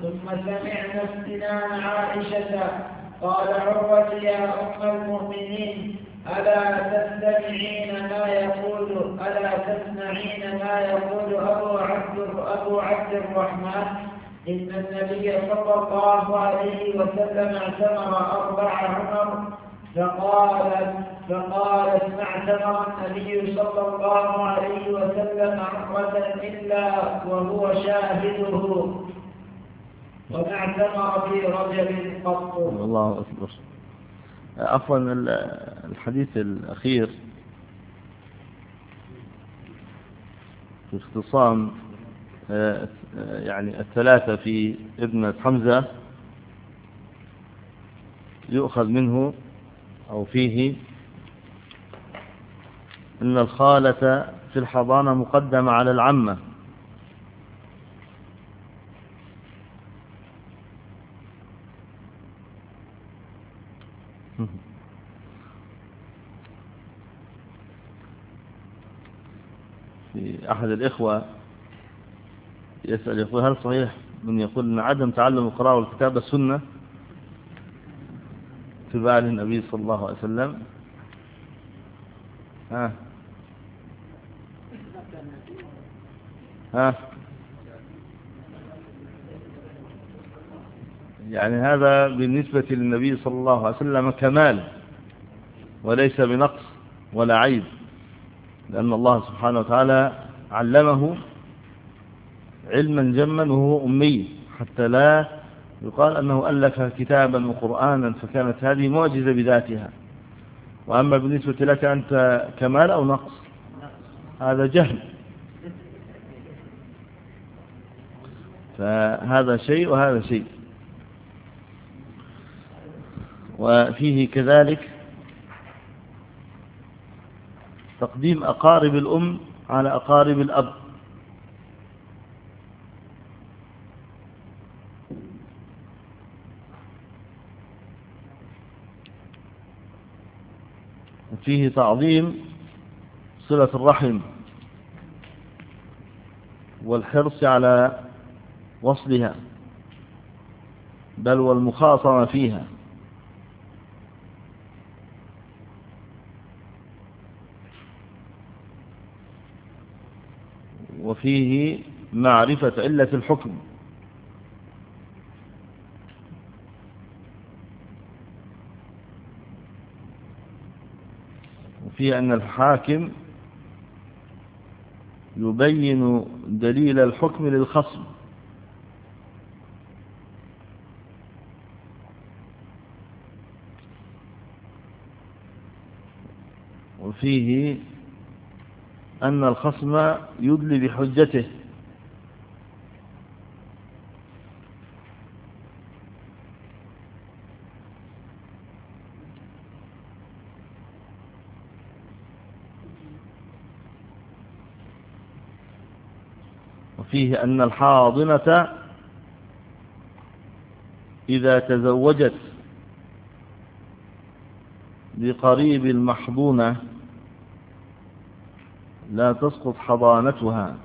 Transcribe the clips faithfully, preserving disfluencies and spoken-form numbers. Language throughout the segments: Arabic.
ثم سمعنا استنان عائشة. قال عروة يا أم المؤمنين ألا تستمعين ما يقول ألا تسمعين ما يقول أبو عبد أبو عبد الرحمن إن النبي صلى الله عليه وسلم اعتمر أربع عمر. فقالت فقالت ما اعتمر النبي صلى الله عليه وسلم عمرة إلا وهو شاهده وما اعتمر في رجل قط. الله أكبر. عفوا الحديث الأخير في اختصام يعني الثلاثة في ابنة حمزة يؤخذ منه أو فيه أن الخالة في الحضانة مقدمة على العمة، في أحد الإخوة يسأل يقول هل صحيح من يقول أن عدم تعلم القراءة والكتابة سنة اتباعا للنبي صلى الله عليه وسلم؟ ها ها يعني هذا بالنسبة للنبي صلى الله عليه وسلم كمال وليس بنقص ولا عيب، لأن الله سبحانه وتعالى علمه علما جما وهو أمي حتى لا يقال أنه ألف كتابا وقرآنا، فكانت هذه معجزة بذاتها. وأما بالنسبة لك أنت كمال أو نقص هذا جهل، فهذا شيء وهذا شيء. وفيه كذلك تقديم أقارب الأم على أقارب الأب، وفيه تعظيم صلة الرحم والحرص على وصلها بل والمخاصمة فيها. وفيه معرفة علة الحكم، وفيه أن الحاكم يبين دليل الحكم للخصم، وفيه أن الخصم يدلي بحجته، وفيه أن الحاضنة إذا تزوجت بقريب المحضونة لا تسقط حضانتها،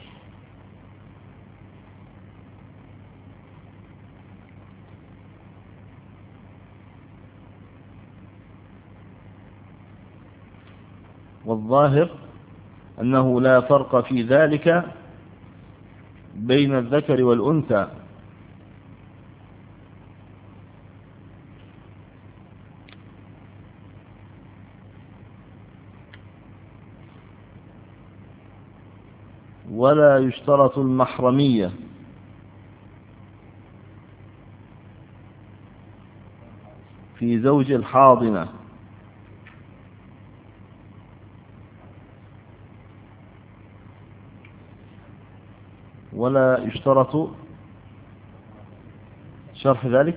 والظاهر أنه لا فرق في ذلك بين الذكر والأنثى، ولا يشترط المحرمية في زوج الحاضنة، ولا يشترط شرح ذلك.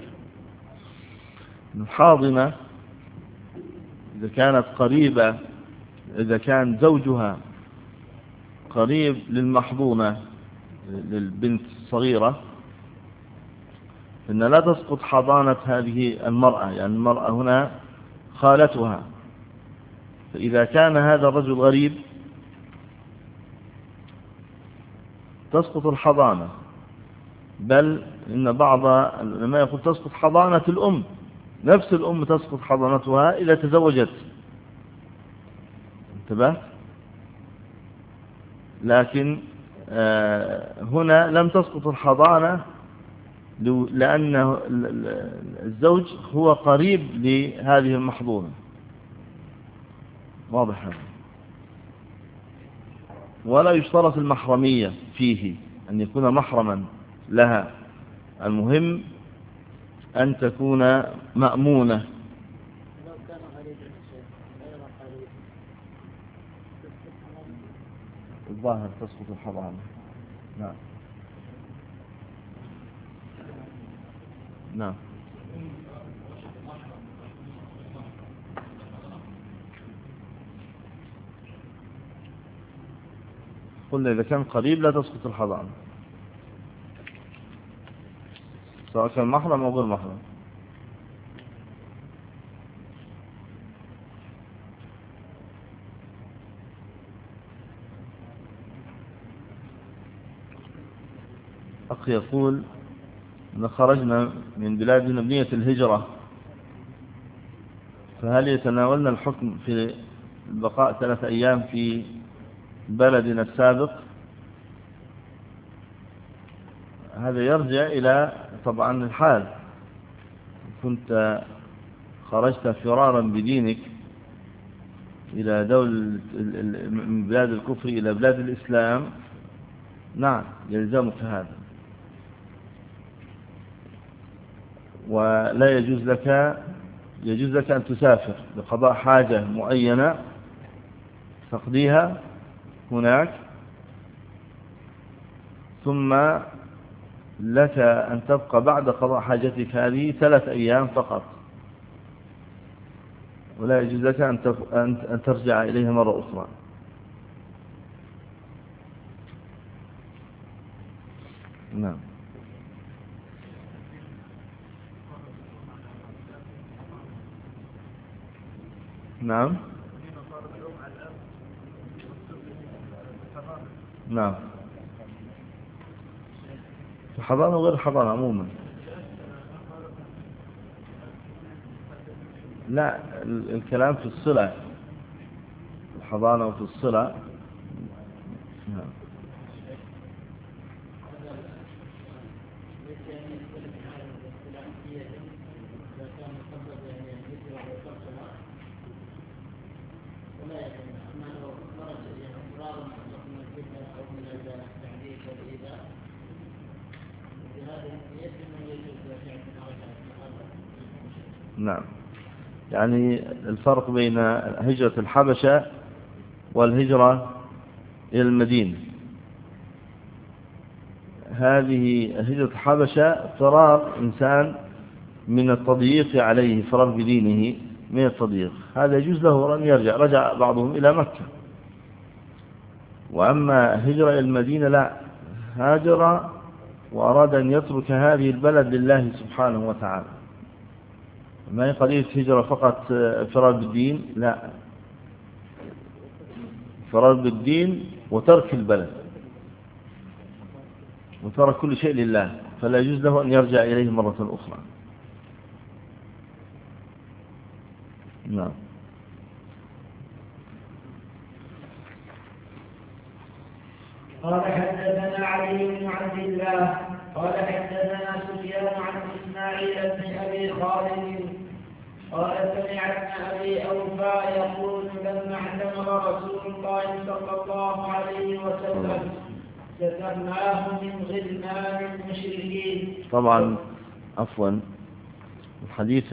الحاضنة إذا كانت قريبة، إذا كان زوجها قريب للمحضونة للبنت الصغيرة، إن لا تسقط حضانة هذه المرأة، يعني المرأة هنا خالتها. فإذا كان هذا الرجل غريب تسقط الحضانة، بل إن بعض العلماء يقول تسقط حضانة الأم، نفس الأم تسقط حضانتها إذا تزوجت، انتبه. لكن هنا لم تسقط الحضانة لأن الزوج هو قريب لهذه المحظونة، واضح هذا. ولا يشترط المحرمية فيه أن يكون محرما لها، المهم أن تكون مأمونة. الظاهر تسقط الحضانة. نعم نعم. قلنا إذا كان قريب لا تسقط الحضانة، سواء كان محرم أو غير محرم. أخي يقول أن خرجنا من بلاد مبنية الهجرة، فهل يتناولنا الحكم في البقاء ثلاثة أيام في بلدنا السابق؟ هذا يرجع إلى طبعا الحال. كنت خرجت فرارا بدينك إلى دولة من بلاد الكفر إلى بلاد الإسلام، نعم يلزمك هذا، ولا يجوز لك يجوز لك أن تسافر لقضاء حاجة معينة تقضيها هناك، ثم لك أن تبقى بعد قضاء حاجتك هذه ثلاث أيام فقط، ولا يجوز لك أن ترجع إليها مرة أخرى. نعم. نعم نعم. الحضانة وغير الحضانة عموما، لا الكلام في الصلة، الحضانة وفي الصلة. نعم. نعم، يعني الفرق بين هجرة الحبشة والهجرة إلى المدينة. هذه هجرة الحبشة فرار إنسان من التضييق عليه، فرار بدينه من التضييق، هذا يجوز له أن يرجع، رجع بعضهم إلى مكة. وأما هجرة إلى المدينة لا، هاجر وأراد أن يترك هذه البلد لله سبحانه وتعالى، ما هي قضية هجرة فقط فرار بالدين، لا، فرار بالدين وترك البلد وترك كل شيء لله، فلا يجوز له أن يرجع إليه مرة أخرى. نعم. قال حدثنا علي بن عبد الله قال حدثنا سفيان عن إسماعيل بن أبي خالد قال سمع ابن أبي أوفى يقول لما اعتمر رسول الله صلى الله عليه وسلم سترناه من غلمان المشركين. طبعا عفوا الحديث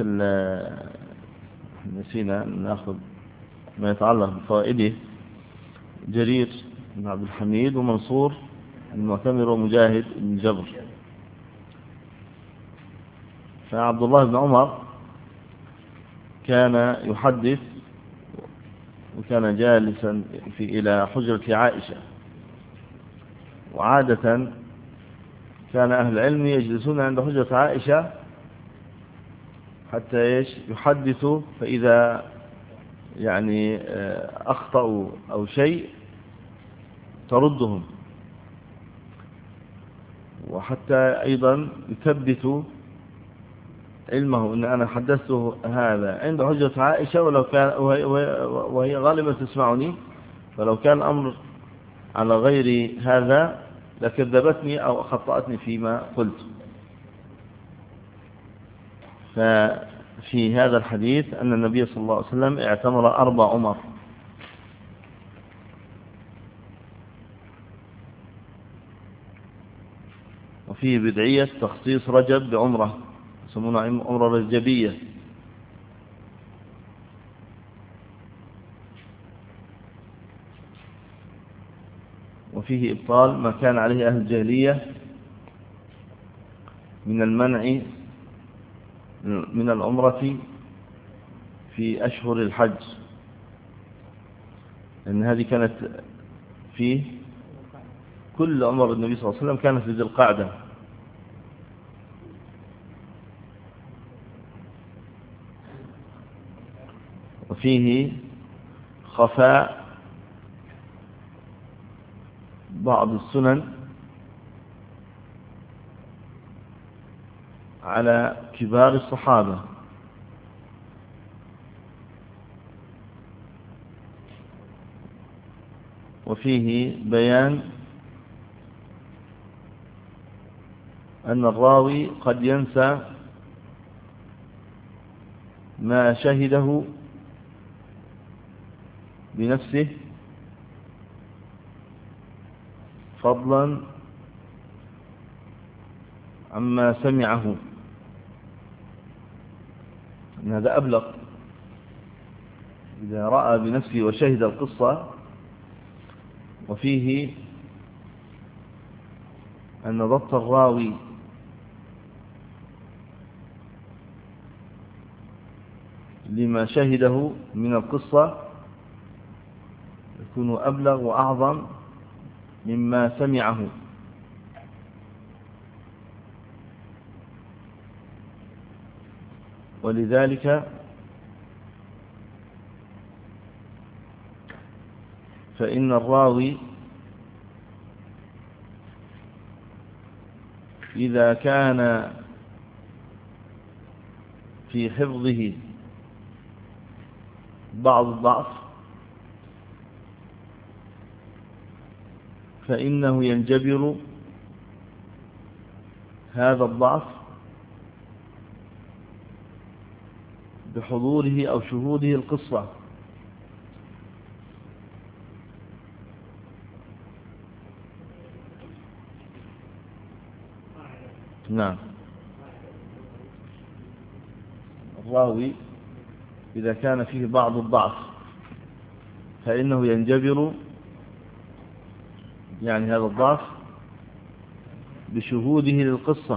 نسينا ناخذ ما يتعلق بفوائده. جرير بن عبد الحميد ومنصور المعتمر ومجاهد بن جبر. فعبد الله بن عمر كان يحدث وكان جالسا في إلى حجرة عائشة، وعادة كان أهل العلم يجلسون عند حجرة عائشة حتى يحدثوا، فإذا يعني أخطأوا أو شيء تردهم. وحتى أيضا يثبت علمه أن أنا حدثته هذا عند حجة عائشة، ولو كان وهي غالبا تسمعني، فلو كان الأمر على غير هذا لكذبتني أو خطأتني فيما قلت. ففي هذا الحديث أن النبي صلى الله عليه وسلم اعتمر أربع عمر، وفيه بدعية تخصيص رجب بعمرة يسمونها عمرة رجبية. وفيه إبطال ما كان عليه أهل الجاهلية من المنع من العمرة في أشهر الحج، لأن هذه كانت فيه كل عمر النبي صلى الله عليه وسلم كانت في ذي القعدة. وفيه خفاء بعض السنن على كبار الصحابة، وفيه بيان أن الراوي قد ينسى ما شهده بنفسه فضلا عما سمعه، إن هذا أبلغ. إذا رأى بنفسه وشهد القصة. وفيه أن ضبط الراوي لما شهده من القصة يكون أبلغ وأعظم مما سمعه، ولذلك فإن الراوي إذا كان في حفظه بعض الضعف فإنه ينجبر هذا الضعف بحضوره أو شهوده القصة. نعم، الراوي إذا كان فيه بعض الضعف فإنه ينجبر يعني هذا الضعف بشهوده للقصة.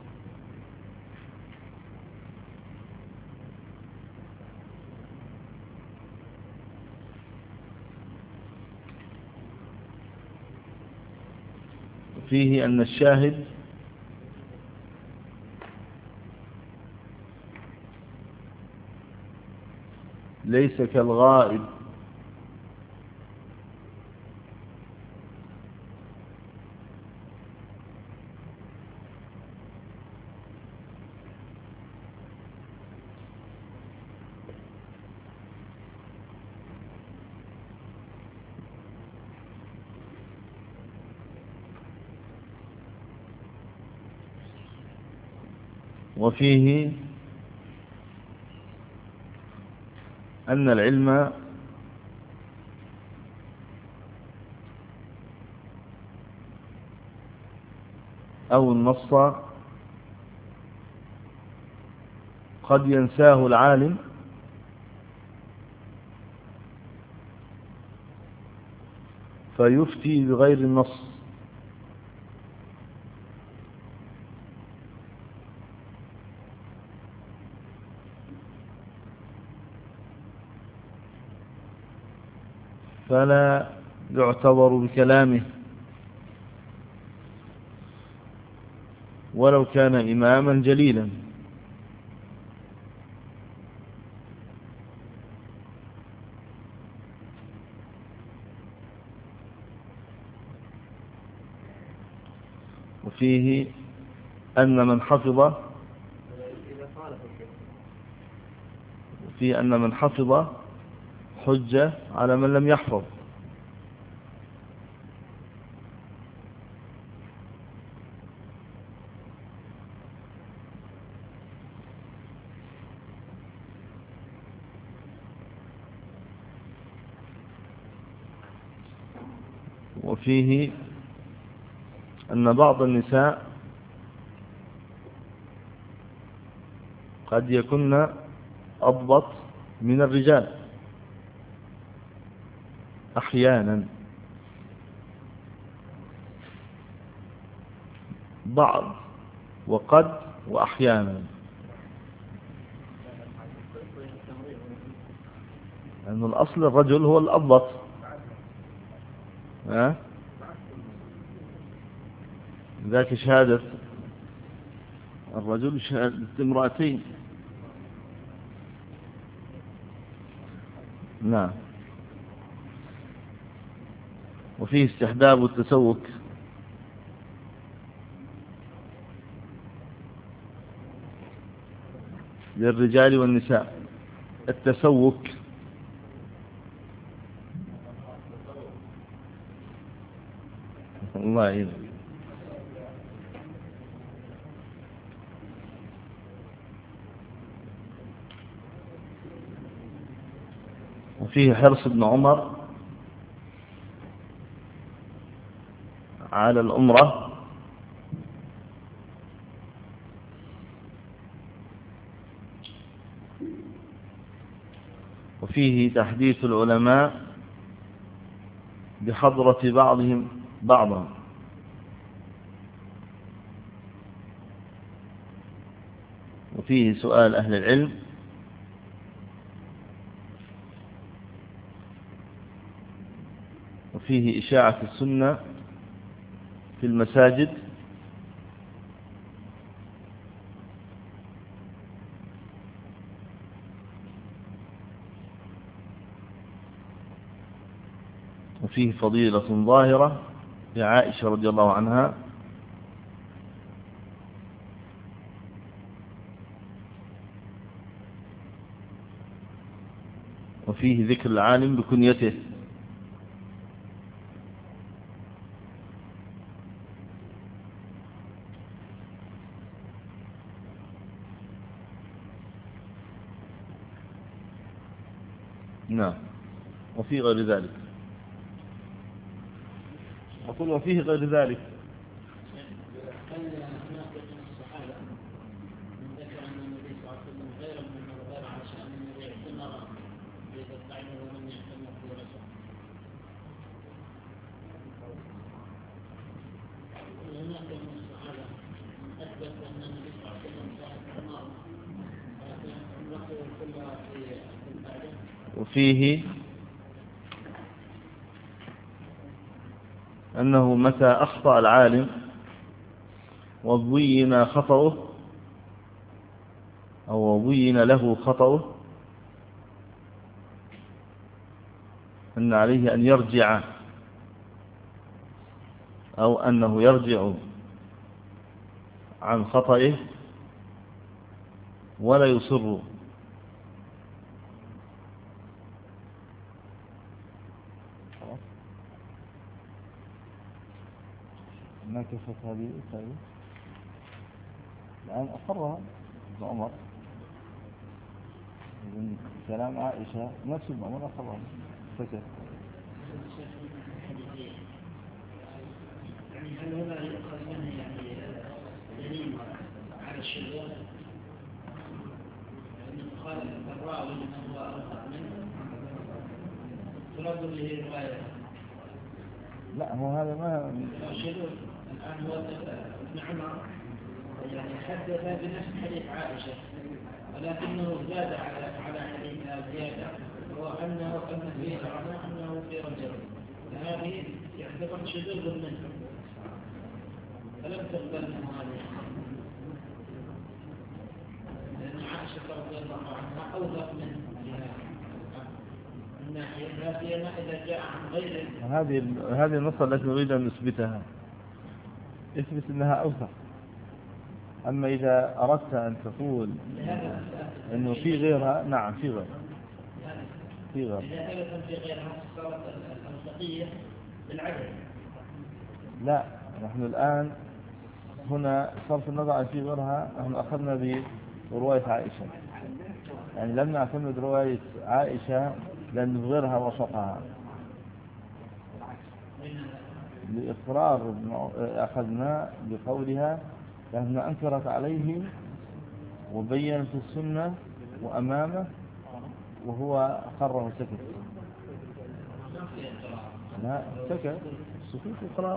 فيه أن الشاهد ليس كالغائب، وفيه أن العلم أو النص قد ينساه العالم فيفتي بغير النص، فلا يعتبر بكلامه ولو كان إماما جليلا. وفيه أن من حفظ وفيه أن من حفظ حجة على من لم يحفظ. وفيه أن بعض النساء قد يكون أضبط من الرجال أحيانا، بعض وقد وأحيانا، لأن الأصل الرجل هو الأضبط. ها ذاك شهادة الرجل شهادة امرأتين. نعم. وفيه استحباب التسوك للرجال والنساء. التسوك الله يعين. وفيه حرص ابن عمر على الأمرة وفيه تحديث العلماء بحضرة بعضهم بعضا. وفيه سؤال أهل العلم. وفيه إشاعة السنة في المساجد. وفيه فضيلة ظاهرة لعائشة رضي الله عنها. وفيه ذكر العالم بكنيته. نعم. وفيه غير ذلك. أقول وفيه غير ذلك. وفيه أنه متى أخطأ العالم وضين خطأه أو ضين له خطأه أن عليه أن يرجع أو أنه يرجع عن خطئه ولا يصر. ما كفت هذه طيب الآن أقرها ابن عمر من كلام عائشة نفس ابن عمر أقرها فكر. يعني هل هنا يؤخذ منه يعني دليل على الشذوذ لأن مخالف الراوي لمن هو أوثق منه ترد به رواية؟ لا هو هذا ما الشذوذ الآن هو ابن عمر يعني حدث بنفس حديث عائشة ولكنه زاد على على حديثها زيادة وهو أنه أن فيه معنى أنه في رجل هذه يعتبر شذوذ منه فلم تقبل منه هذه لأن عائشة رضي الله عنها أوثق منه من ناحية لا سيما إذا جاء عن غيره. هذه هذه النص التي نريد أن نثبتها اثبت أنها أوثق. أما إذا أردت أن تقول أنه في غيرها، نعم في غيرها في غيرها إذا ثبت في غيرها صارت الأوثقية بالعدد. لا، نحن الآن هنا صرف النظر عن في غيرها، نحن أخذنا برواية عائشة، يعني لم نعتمد رواية عائشة لأن في غيرها وثقها. لإقرار أخذنا بقولها لأنها أنكرت عليه وبينت السنة وأمامه وهو أقره سكت. لا سكت، سكوت إقرار،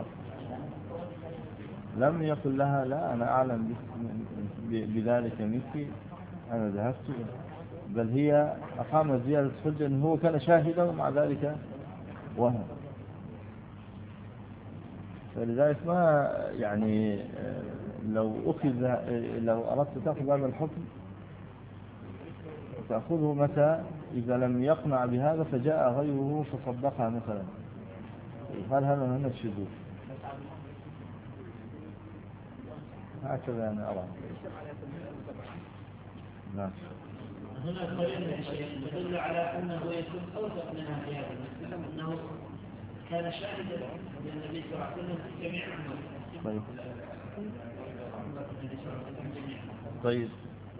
لم يقل لها لا أنا أعلم بذلك منك أنا ذهبت، بل هي أقامت زيادة حجة أنه هو كان شاهدا ومع ذلك وهم. فلذلك ما يعني لو أخذ لو أردت تأخذ هذا الحكم تأخذه متى إذا لم يقنع بهذا فجاء غيره فصدقها مثلا، قال هذا هنا الشذوذ، هكذا أنا أرى. نعم. هنا قرينة شيء تدل على أنه يكون أوثق منها في هذا المسلم، أنه كان شاهدا للنبي صلى الله عليه وسلم في جميع أمره. طيب. طيب.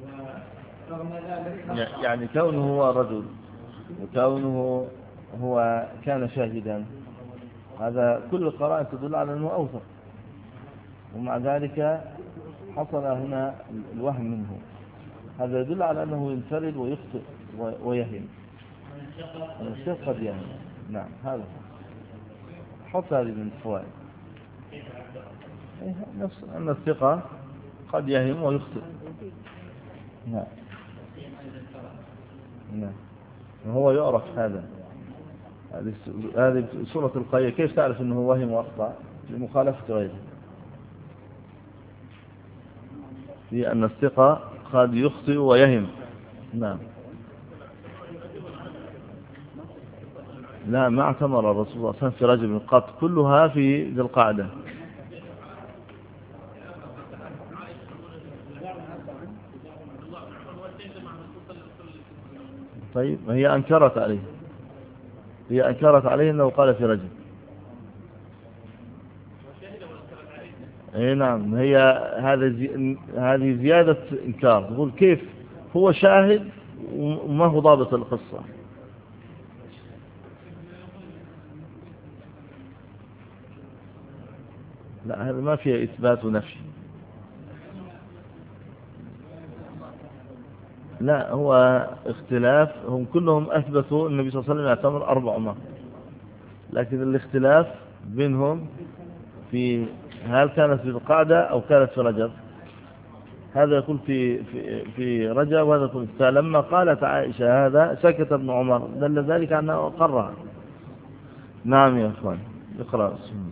يعني كونه هو رجل وكونه هو كان شاهدا، هذا كل القرائن تدل على أنه أوثق، ومع ذلك حصل هنا الوهم منه، هذا يدل على أنه ينفرد ويخطئ ويهم، الشيخ قد يهم. نعم هذا حط هذه من الفوائد، نفس أن الثقة قد يهم ويخطئ. نعم نعم وهو يعرف هذا. هذه سورة القية كيف تعرف أنه وهم وأخطأ؟ لمخالفة غيره، لأن الثقة قد يخطئ ويهم. نعم. لا ما اعتمر الرسول صلى الله عليه وسلم في رجل قط، كلها في ذي القعدة. طيب هي أنكرت عليه، هي أنكرت عليه أنه قال في رجل. اي نعم، هي هذا زي... هذه زيادة إنكار، تقول كيف هو شاهد وما هو ضابط القصة. لا هذا ما فيه إثبات ونفي. لا هو اختلاف، هم كلهم أثبتوا النبي صلى الله عليه وسلم يعتمر أربع مرات، لكن الاختلاف بينهم في هل كانت في القعدة أو كانت في رجب. هذا يقول في في في رجب وهذا يقول. فلما قالت عائشة هذا سكت ابن عمر، دل ذلك أنه أقرها. نعم يا أخوان اقرأ.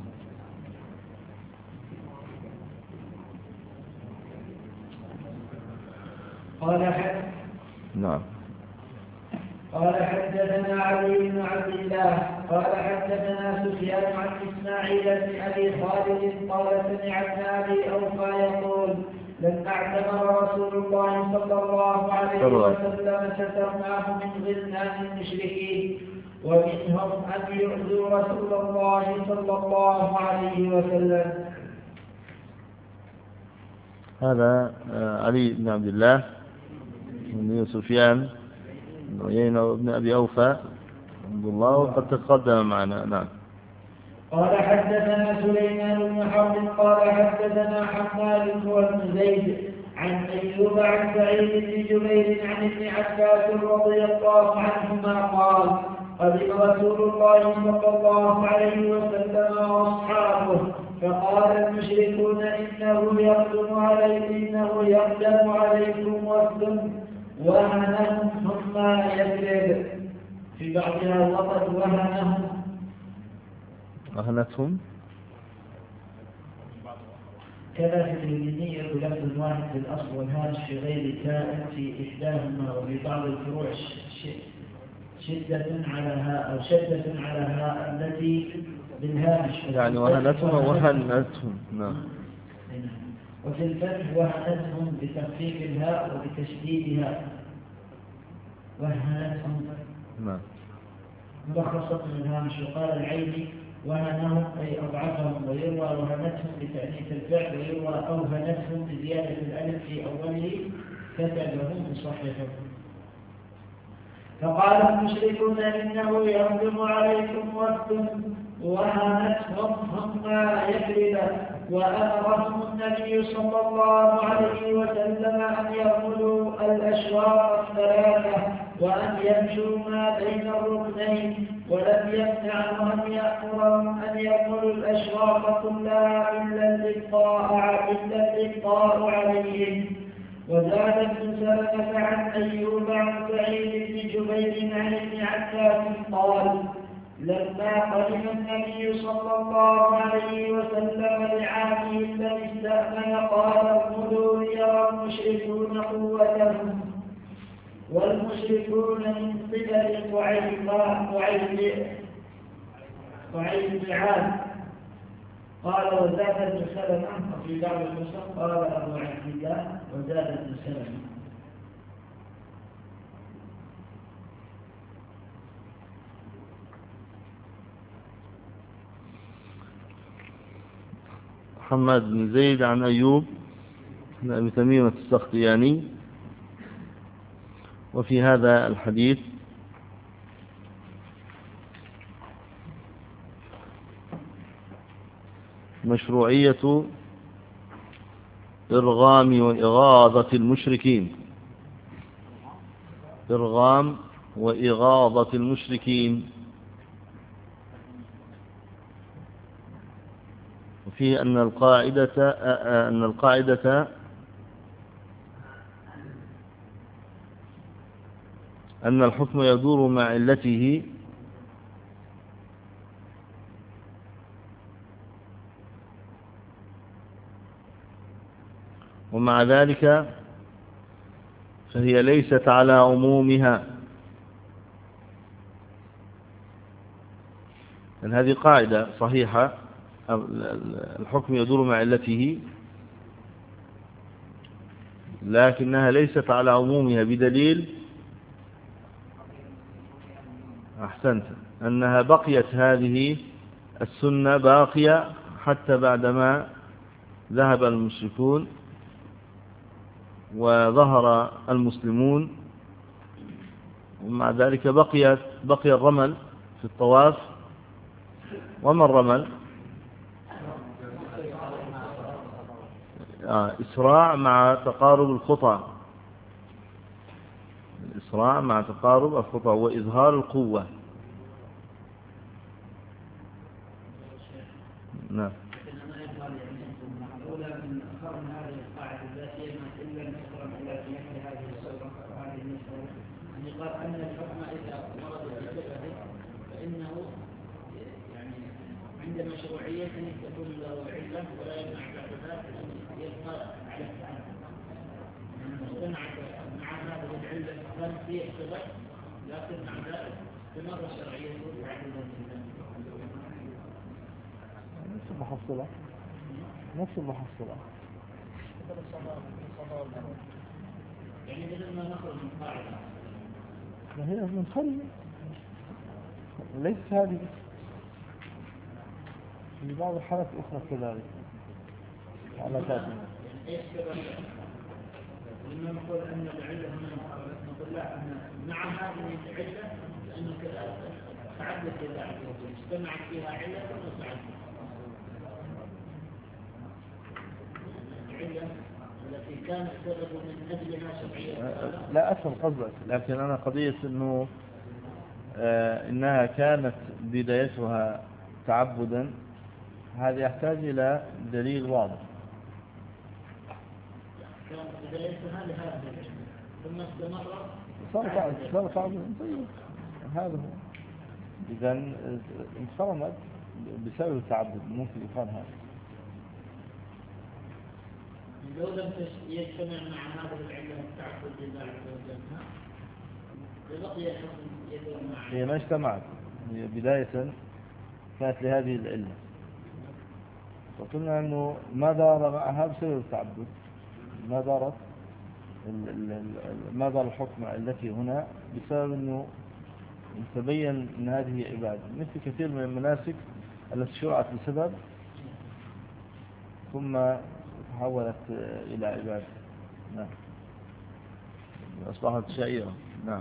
قال حد نعم قال حدثنا علي بن عبد الله قال حدثنا سفيان عن إسماعيل بن أبي خالد قال سمعت أبي أوفى يقول لن أعتمر رسول الله صلى الله عليه وسلم سترناه من غزلان المشركين ومنهم أن يؤذوا رسول الله صلى الله عليه وسلم. هذا علي بن عبد الله بن سفيان بن عيينة وابن أبي أوفى عبد الله وقد تقدم معنا. نعم. قال حدثنا سليمان بن حرب قال حدثنا حماد بن زيد عن أيوب عن سعيد بن جبير عن ابن عباس رضي الله عنهما قال قدم رسول الله صلى الله عليه وسلم وأصحابه فقال المشركون إنه يقدم عليكم إنه يقدم عليكم وفد وهنهم ثم يثرب. في بعضها وقد وهنهم وهنتهم كذا في اليمينية بلفظ واحد في الأصل والهامش في غير تاء في إحداهما وفي بعض الفروع شدة على هاء أو شدة على هاء التي بالهامش يعني وهنتهم وهنتهم. نعم وفي الفتح وهنتهم بتخفيف الهاء وبتشديدها وهنتهم نعم. ملخصة من الهامش. وقال العيني وهنهم أي أضعفهم، ويروى وهنتهم بتأنيث الفعل، ويروى أوهنتهم بزيادة الألف في أوله كتبهم مصحفا. فقال المشركون إنه يهجم عليكم وفد وهنتهم هم يكذب، وأمرهم النبي صلى الله عليه وسلم أن يرملوا الأشواط الثلاثة وأن يمشوا ما بين الركنين، ولم يمنعوا أن يأمرهم أن يرملوا الأشواط كلها إلا الإبطاء إلا الإبطاء عليهم. وزاد ابن سلمة عن أيوب عن سعيد بن جبير عن ابن عباس قال لما قدم النبي صلى الله عليه وسلم لعامه الذي استأمن قال ارملوا ليرى المشركون قوتهم، والمشركون من قبل قعيبعان. قال وزاد ابن سلمة في بعض النسخ قال أبو عبد الله وزاد ابن سلمة. محمد بن زيد عن أيوب بن أبي تميمة السختياني. وفي هذا الحديث مشروعية إرغام وإغاظة المشركين إرغام وإغاظة المشركين وفيه أن القاعدة أن القاعدة أن الحكم يدور مع علته ومع ذلك فهي ليست على عمومها. أن هذه قاعدة صحيحة، الحكم يدور مع علته، لكنها ليست على عمومها بدليل أحسنت أنها بقيت هذه السنة باقية حتى بعدما ذهب المشركون وظهر المسلمون، ومع ذلك بقيت بقي الرمل في الطواف. وما الرمل؟ إسراع مع تقارب الخطى الإسراع مع تقارب الخطى وإظهار القوة. نعم. قال أن الحكم إذا ورد بصفته فإنه يعني عند مشروعيته تكون له علة ولا يمنع بعد ذلك أن يبقى على التعامل. اجتمعت مع هذه العلة كان فيه اختلاف، لكن مع ذلك استمر شرعيته تعددا نفس المحصلة نفس المحصلة يعني بدل ما نخرج من قاعدة ما هي من خلف ليس هذه في بعض الحالات الأخرى كذلك على ذاته. ايش سبب؟ لما نقول ان العله هنا نقول لا ان مع هذه العله لانه كذلك تعدد اذا اجتمعت فيها عله وتعدد. العله التي كانت سبب من اجلها شرعيه لا أفهم قصدك، لكن أنا قضية أنه آه إنها كانت بدايتها تعبدا، هذا يحتاج إلى دليل واضح. كانت بدايتها لهذا ثم استمر صار صار تعبدا. طيب هذا هو. إذا انفرمت بسبب التعبد، ممكن يقال هذا. لو لم يجتمع مع هذه العلة التعبد لله عز وجل لبقي الحكم يدور معه. هي ما اجتمعت، هي بداية كانت لهذه العلة. وقلنا أنه ما دار معها بسبب التعبد، ما دارت ال- ال- ال- ما دار الحكم التي هنا بسبب أنه تبين أن هذه عبادة، مثل كثير من المناسك التي شرعت بسبب ثم تحولت إلى عبادة. نعم، أصبحت شائعة. نعم.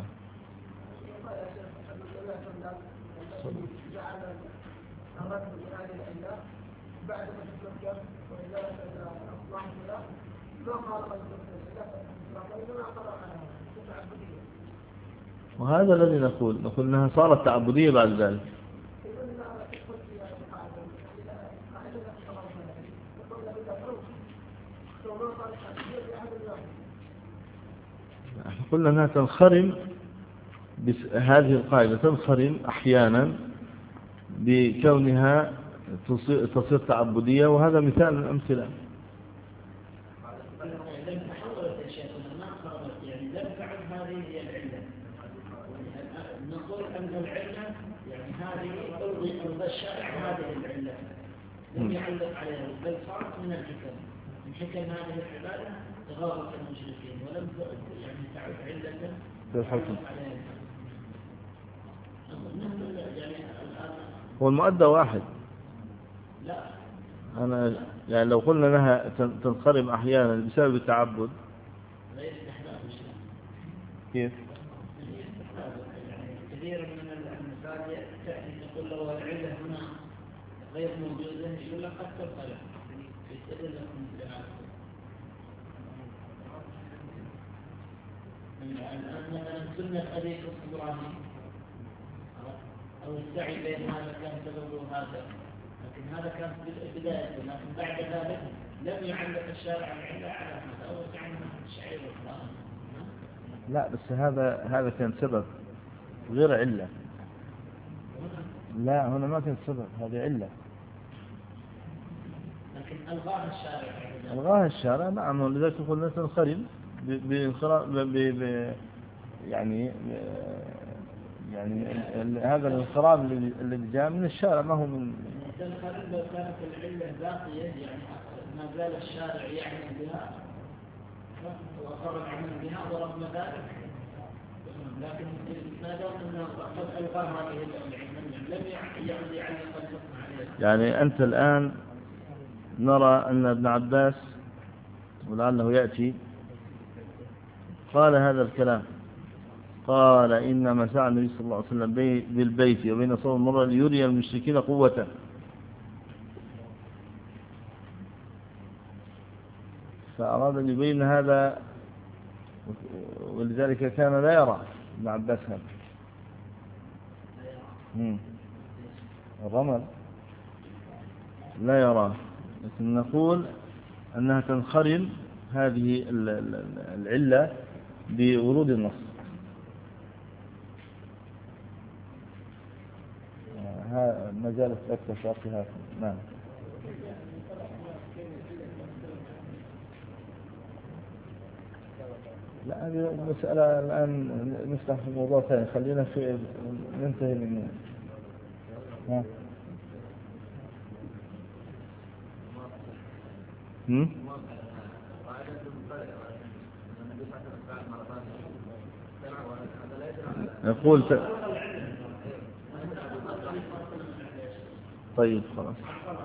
بعد ما تتذكر وإذا أصبحت له ما قال وإنما قرأ تعبدية. وهذا الذي نقول نقول أنها صارت تعبدية بعد ذلك. احنا قلنا أنها تنخرم، هذه القاعدة تنخرم أحيانا بكونها تصير تعبدية، وهذا مثال من الأمثلة. لم تحولت الشيء ما خربت، يعني لم تعد هذه هي العلة. نقول أن العلة يعني هذه ألغي ألغى الشارع هذه العلة، لم يعلق عليها، بل صارت من الحكم، من حكم هذه العبادة تغاضت المشركين ولم يعني تعد علة في الحكم. يعني هو المؤدى واحد. لا، أنا يعني لو قلنا لها تنخرم أحيانا بسبب التعبد. لا يستحباب الشيء. كيف؟ يعني كثير من المسائل تأتي تقول له العلة هنا غير موجودة، يقول لك قد تنخرم، يستدل لكم بهذا. الآن مثلا سنة أبي إبراهيم أو السعي بين هذا كان سببه هذا، لكن هذا كان بداية، لكن بعد ذلك لم يعلق الشارع العلة على هذا أو يعني الشعير والقرآن. لا، بس هذا هذا كان سبب غير علة. لا، هنا ما كان سبب، هذه علة. لكن ألغاها الشارع. ألغاها الشارع، نعم، ولذلك قلنا تنخرم ب يعني يعني هذا الانخرام الذي جاء من الشارع، ما هو من. تنخرم لو كانت العلة باقية، يعني ما زال الشارع يعمل بها وأقر العمل بها ورغم ذلك، لكن ما دام أنه قد ألغى هذه العلة لم يعد يعلق الحكم عليها. يعني أنت الآن نرى أن ابن عباس ولعله يأتي قال هذا الكلام، قال إنما سعى النبي صلى الله عليه وسلم بالبيت وبين صوم المرة ليري المشركين قوة، فأراد أن يبين هذا، ولذلك كان لا يرى ابن عباس هذا الرمل، لا يراه، لكن نقول أنها تنخرم هذه العلة بورود النص. ما زالت أكثر شاقها. نعم. لا، هذه المسألة الآن نفتح في موضوع ثاني، خلينا في ننتهي منه. ها هم؟ يقول ت... طيب خلاص،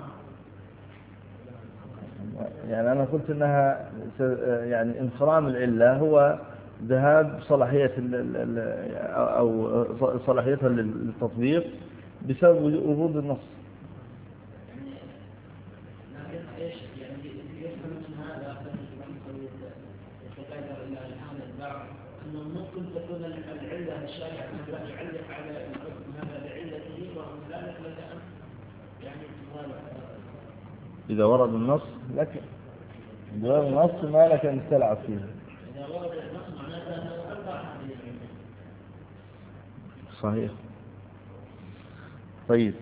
يعني أنا قلت أنها يعني انخرام العلة هو ذهاب صلاحية أو صلاحيتها للتطبيق بسبب وجود النص. ممكن تكون العلة الشارع يعلق على الحكم هذا بعلته ورغم ذلك لك أن يعني إذا ورد النص لك، إذا ورد النص ما لك أن تلعب فيه. إذا ورد النص معناته أنه أربع هذه العلة. صحيح. طيب،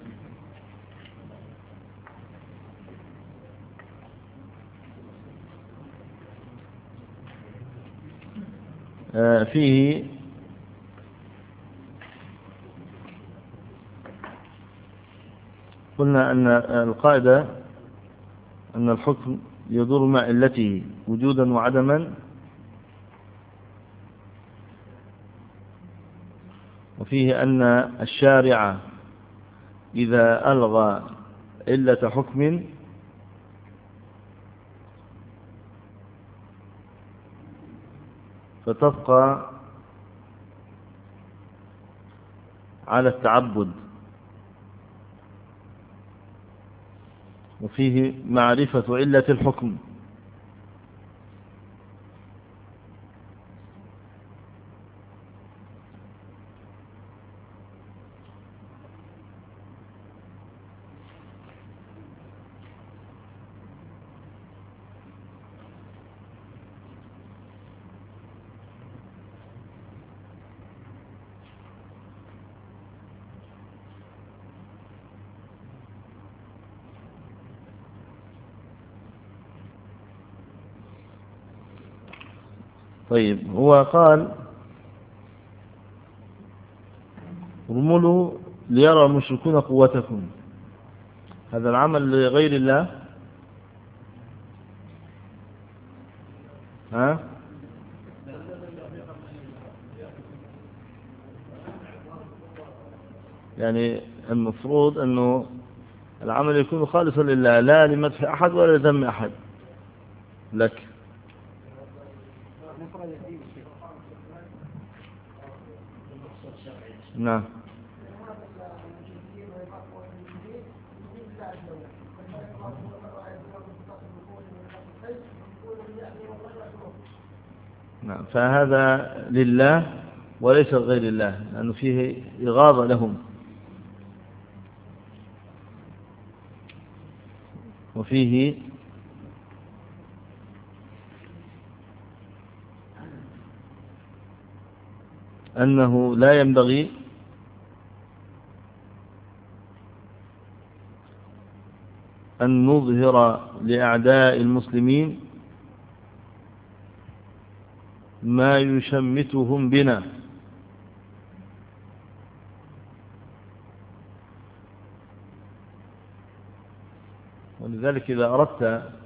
آه فيه قلنا أن القاعدة أن الحكم يدور مع علته وجودا وعدما، وفيه أن الشارع إذا ألغى علة حكم فتبقى على التعبد، وفيه معرفة علة الحكم. طيب، هو قال رملوا ليرى المشركون قوتكم، هذا العمل لغير الله. ها؟ يعني المفروض أنه العمل يكون خالصا لله، لا لمدح أحد ولا لذم أحد لك. نعم. نعم، فهذا لله وليس غير الله، لأنه فيه إغاظة لهم، وفيه أنه لا ينبغي أن نظهر لأعداء المسلمين ما يشمتهم بنا، ولذلك إذا أردت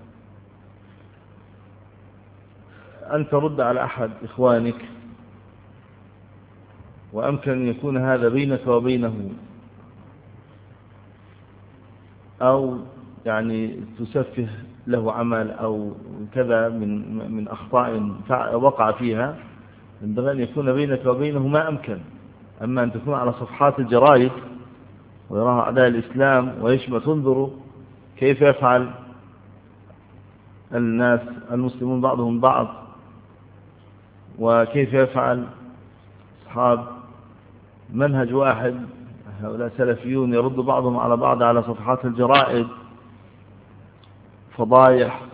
أن ترد على أحد إخوانك وأمكن أن يكون هذا بينك وبينه، أو يعني تسفه له عمل أو كذا من من أخطاء وقع فيها، ينبغي أن يكون بينك وبينه ما أمكن. أما أن تكون على صفحات الجرائد ويراها أعداء الإسلام ويشمت، تنظروا كيف يفعل الناس المسلمون بعضهم بعض، وكيف يفعل أصحاب منهج واحد، هؤلاء سلفيون يرد بعضهم على بعض على صفحات الجرائد، فضايح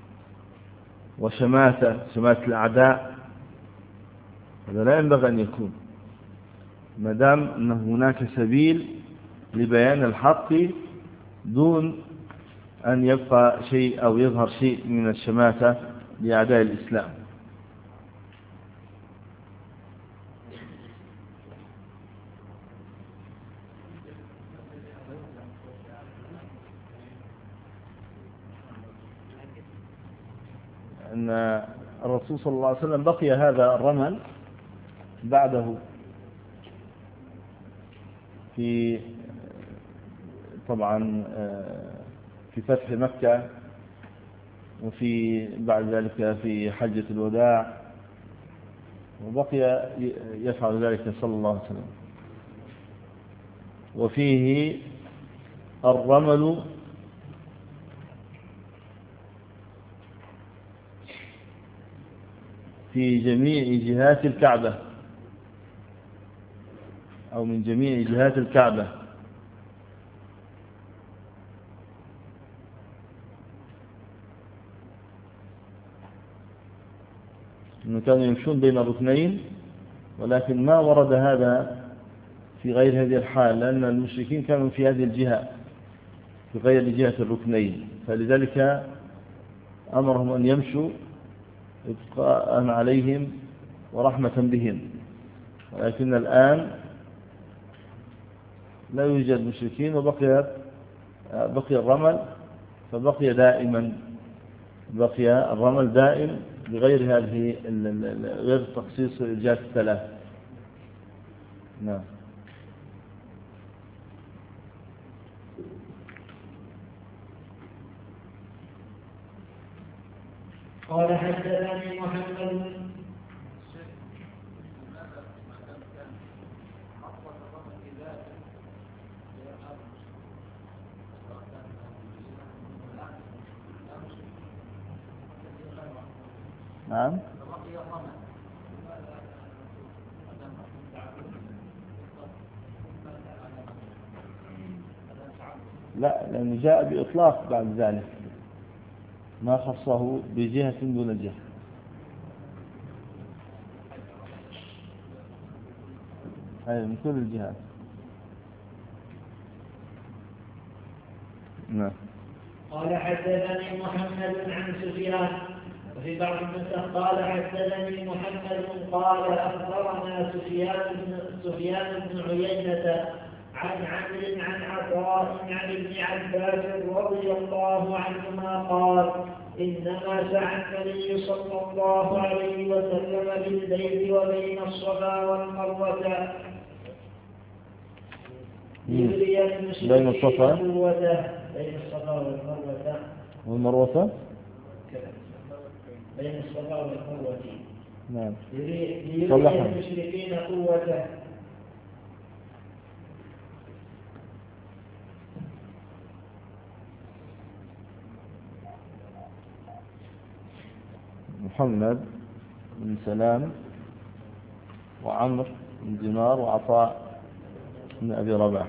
وشماتة، شماتة الأعداء. هذا لا ينبغي أن يكون، ما دام أن هناك سبيل لبيان الحق دون أن يبقى شيء أو يظهر شيء من الشماتة لأعداء الإسلام. أن الرسول صلى الله عليه وسلم بقي هذا الرمل بعده في طبعا في فتح مكة، وفي بعد ذلك في حجة الوداع، وبقي يفعل ذلك صلى الله عليه وسلم. وفيه الرمل في جميع جهات الكعبة أو من جميع جهات الكعبة، أنه كانوا يمشون بين الركنين، ولكن ما ورد هذا في غير هذه الحال، لأن المشركين كانوا في هذه الجهة في غير جهة الركنين، فلذلك أمرهم أن يمشوا إبقاء عليهم ورحمة بهم. ولكن الآن لا يوجد مشركين، وبقي بقي الرمل فبقي دائما بقي الرمل دائم بغير هذه غير تخصيص الجهات الثلاث. نعم. قال حدثني محمد نعم. لا، لأنه جاء بإطلاق بعد ذلك ما خصه بجهة دون جهة. أي من كل الجهات. نعم. قال حدثني محمد عن سفيان، وفي بعض النسخ قال حدثني محمد قال أخبرنا سفيان بن سفيان بن عيينة عن عمرو عن عطاء عن ابن عباس رضي الله عنهما قال إنما سعى النبي صلى الله عليه وسلم بالبيت وبين الصفا والمروة يري المشركين بين الصفا قوته بين الصفا والمروة والمروة بين الصفا والمروة. نعم. يري المشركين قوته. محمد بن سلام وعمر بن دينار وعطاء بن أبي رباح.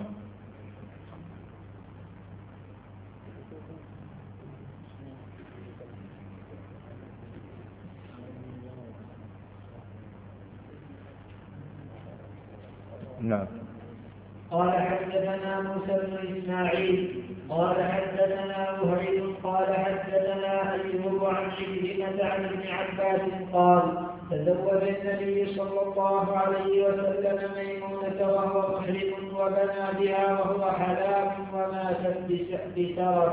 نعم. قال حدثنا موسى بن إسماعيل قال حدثنا وهيب قال حدثنا أيوب عن عكرمة عن ابن عباس قال تزوج النبي صلى الله عليه وسلم ميمونة وهو محرم وبنى بها وهو حلال وماتت بسرف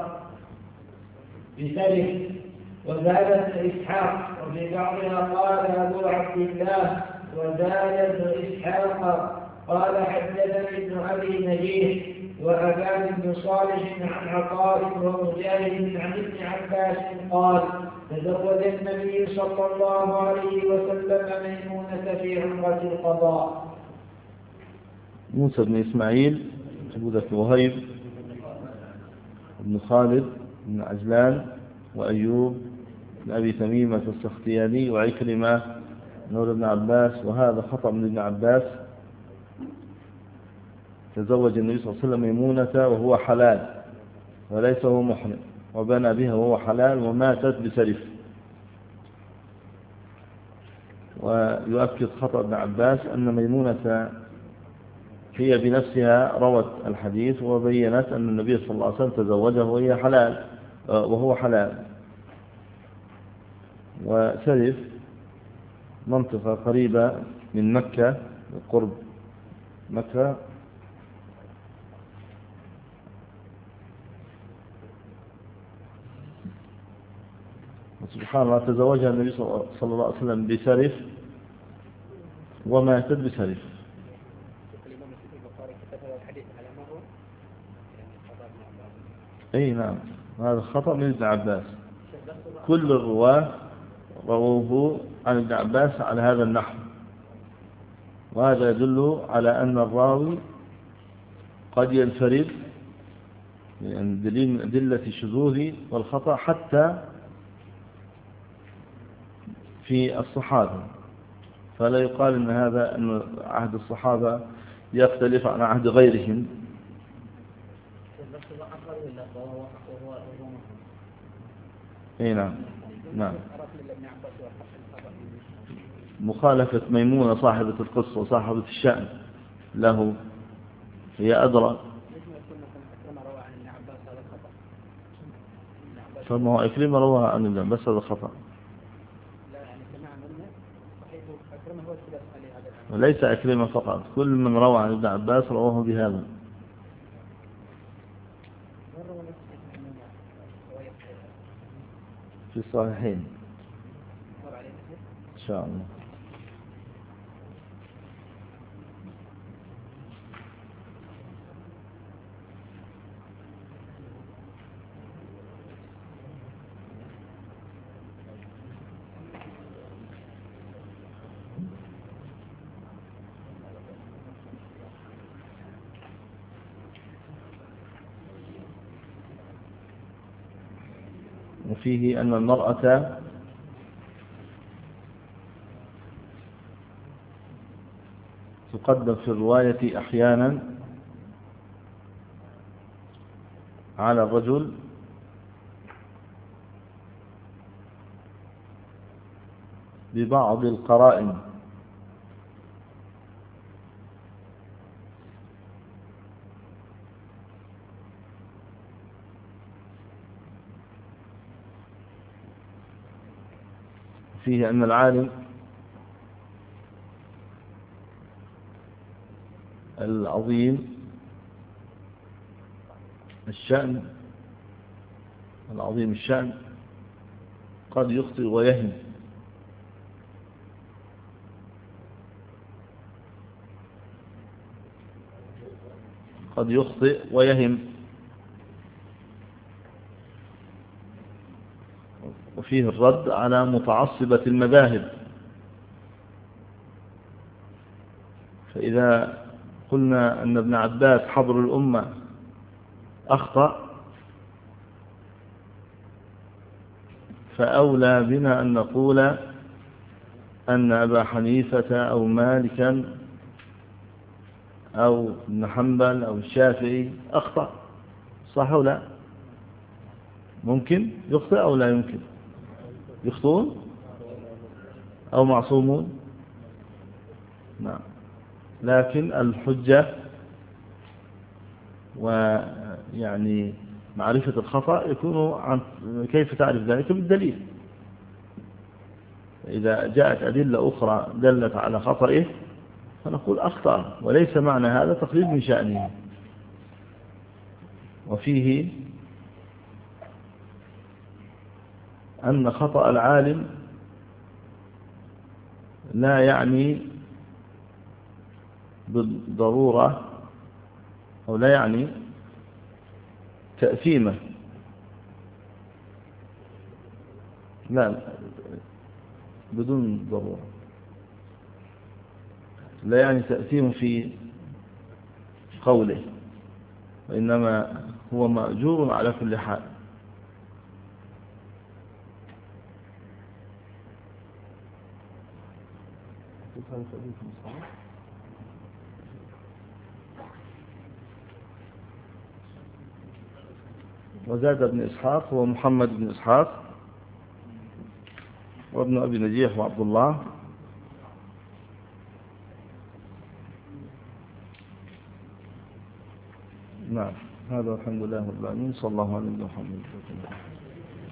بسرف. وزاد ابن إسحاق وفي بعضها قال أبو عبد الله وزاد ابن إسحاق قال حدثني ابن أبي نجيح وأبان بن صالح عن عطاء ومجاهد عن ابن عباس قال تزوج النبي صلى الله عليه وسلم ميمونة في عمرة القضاء. موسى بن إسماعيل تبوذة وهيب بن خالد بن عجلان وأيوب بن أبي تميمة السختياني وعكرمة نور بن عباس، وهذا خطأ من ابن عباس. تزوج النبي صلى الله عليه وسلم ميمونة وهو حلال وليس هو محرم، وبنى بها وهو حلال وماتت بسرف. ويؤكد خطأ ابن عباس أن ميمونة هي بنفسها روت الحديث وبينت أن النبي صلى الله عليه وسلم تزوجه وهي حلال وهو حلال. وسرف منطقة قريبة من مكة قرب مكة، سبحان الله تزوجها النبي صلى الله عليه وسلم بسرف وماتت بسرف. اي نعم، هذا خطأ من ابن عباس. كل الرواة رووه عن ابن عباس على هذا النحو، وهذا يدل على أن الراوي قد ينفرد، يعني دليل من أدلة الشذوذ والخطأ حتى في الصحابة. فلا يقال أن هذا أن عهد الصحابة يختلف عن عهد غيرهم. اي نعم. نعم. مخالفة ميمونة صاحبة القصة وصاحبة الشأن له هي أدرى. فما هو إكرمة رواه عن ابن بس هذا خطأ. وليس إكرمة فقط، كل من روى عن ابن عباس رواه بهذا. في الصحيحين إن شاء الله. وفيه أن المرأة تقدم في الرواية أحيانا على الرجل ببعض القرائن، فيه أن العالم العظيم الشأن العظيم الشأن قد يخطئ ويهم، قد يخطئ ويهم. وفيه الرد على متعصبة المذاهب. فإذا قلنا أن ابن عباس حبر الأمة أخطأ، فأولى بنا أن نقول أن أبا حنيفة أو مالكا أو ابن حنبل أو الشافعي أخطأ، صح أو لا؟ ممكن يخطئ أو لا يمكن؟ يخطئون أو معصومون؟ نعم. لكن الحجة ويعني معرفة الخطأ يكون عن كيف تعرف ذلك؟ بالدليل. إذا جاءت أدلة أخرى دلت على خطئه فنقول أخطأ، وليس معنى هذا تقليل من شأنه. وفيه أن خطأ العالم لا يعني بالضرورة أو لا يعني تأثيمه، لا بدون ضرورة، لا يعني تأثيم في قوله، وإنما هو مأجور على كل حال. وزاد ابن إسحاق هو محمد بن إسحاق وابن أبي نجيح وعبد الله. نعم، هذا الحمد لله رب العالمين، صلى الله عليه وسلم.